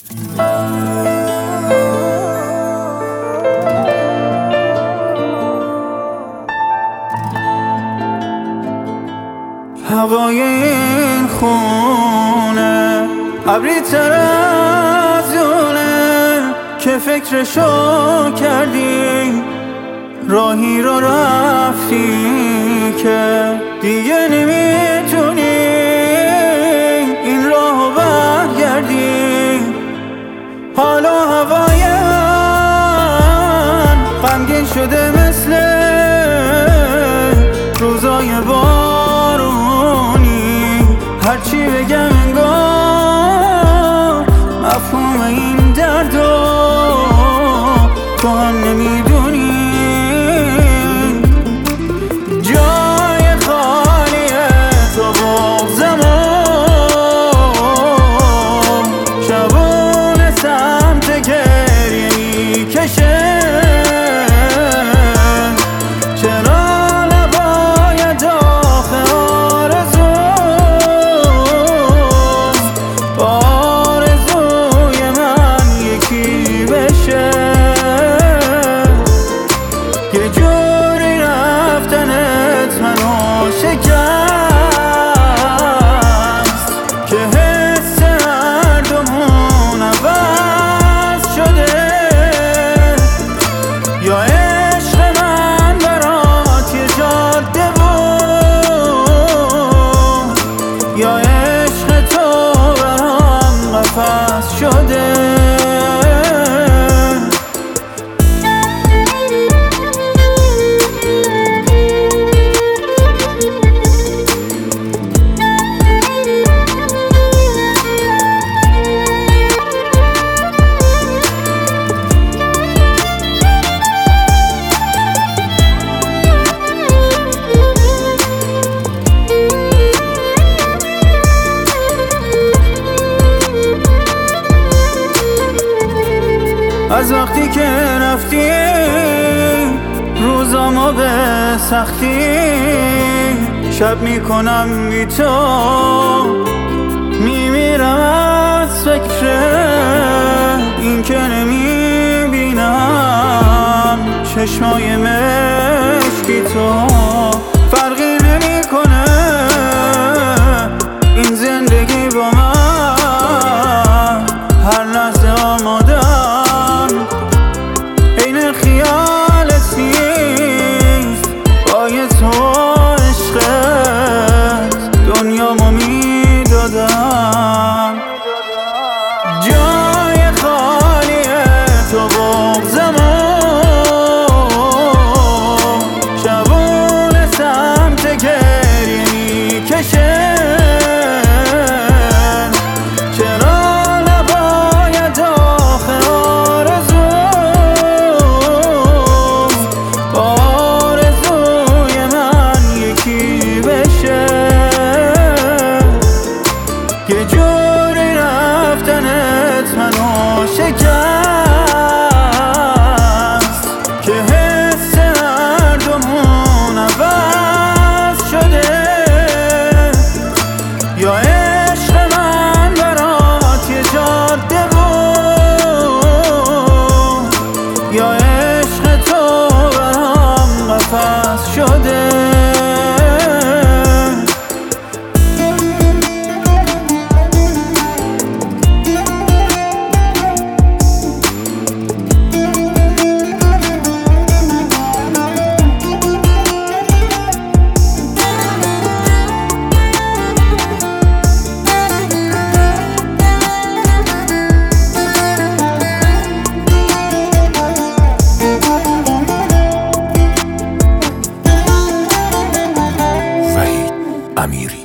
هوای این خونه ابری تر از اونه که فکرشو کردی، راهی رو رفتی که دیگه نمیتونی این راهو برگردی. حالا هوای من غمگین شده مثل روزای بارونی، هرچی بگم انگار مفهوم این دردو تو هم نمیدونی. جای خالیه تو بغضمون، شبونه سمت گریه میکشه. چرا نباید آخه آرزوی من یکی بشه؟ یه جوری رفتنت منو شکست که حس هر دومون عوض شده. یا عشق من برات یه جاده بود، یا عشق تو برام قفس شده. از وقتی که رفتی روزامو به سختی شب میکنم بی تو، میمیرم از فکر این که نمیبینم چشمای مشکی تو. فرقی نمیکنه این زندگی با من، هر لحظه آمادم این خیالت نیست. بای تو عشقت دنیامو میدادم. جای خالیه تو بغضمون، شبونه سمت گریه میکشه. چرا نباید آخه آرزوی من یکی بشه؟ یه جوری رفتنت منو شکست که حس هر دومون عوض شده. یا عشق من برات یه جاده بود، یا عشق تو برام قفس شده. امیری